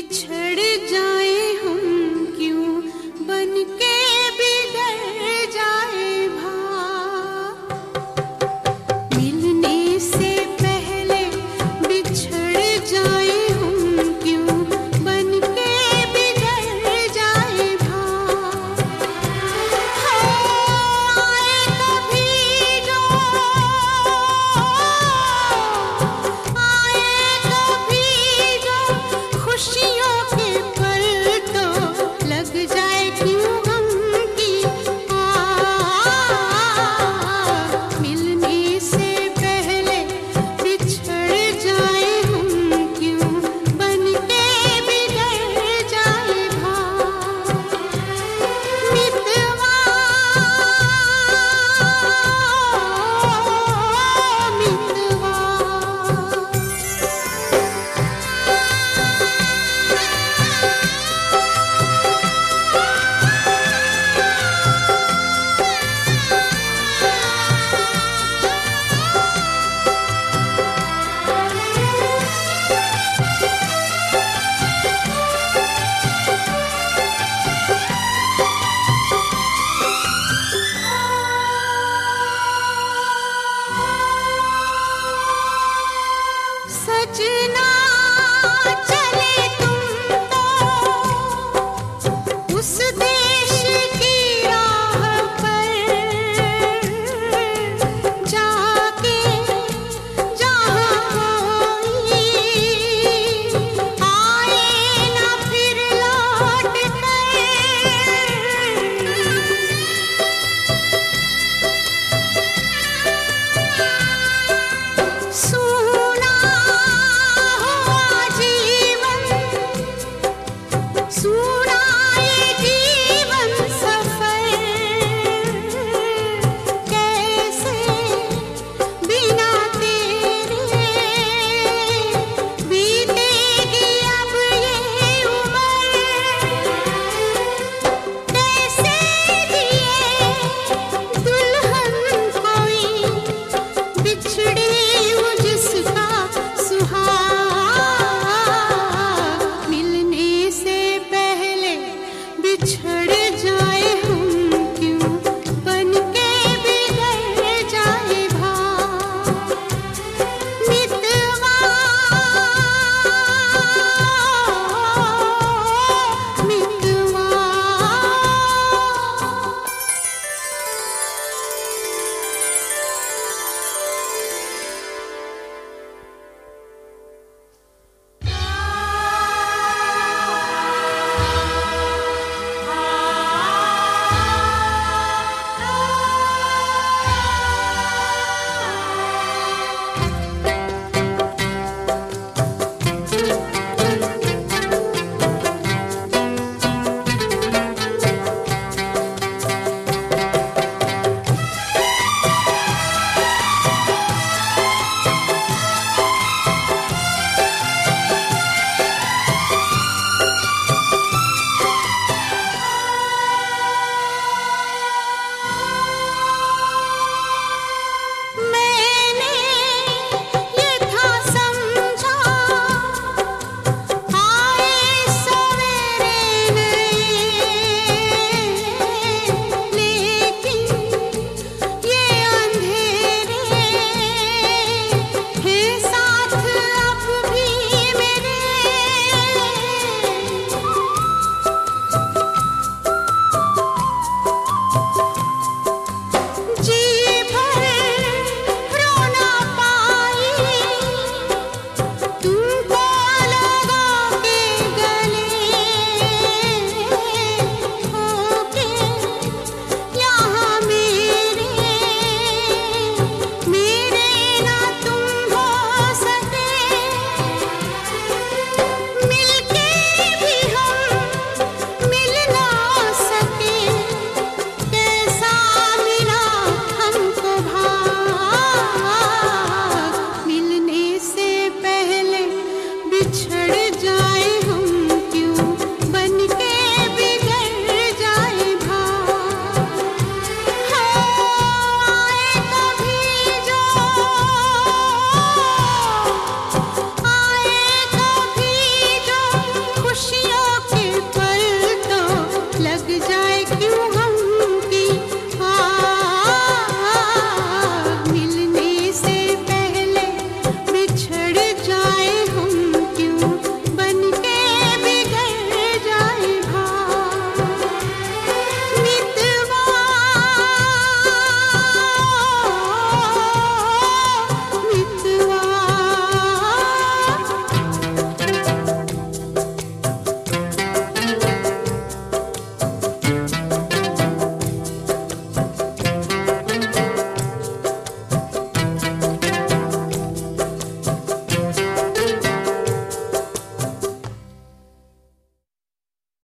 बिछड़ जाए हम क्यों बन के बिगड़ जाए भाव। मिलने से पहले बिछड़ जाए हम क्यों बन के बिगड़ जाए भाव। आए कभी जो खुशियों के पल तो लग जाए क्यों हम की मिलने से पहले बिछड़ जाए हम क्यों बन के बिगड़ जाए भाव। मितवा सजना चले तुम तो उस देश की राह पर जाके जहाँ कोई आए ना फिर लौट कर। सुना सूना ये जीवन सफर कैसे बिना तेरे बीतेगी अब ये उम्र। कैसे जिए दुल्हन कोई बिछड़ी हूँ जिसका सुहाग। मिलने से पहले बिछड़ जाए हम क्यों बन के बिगड़ जाए भाव। मितवा मितवा बिछड़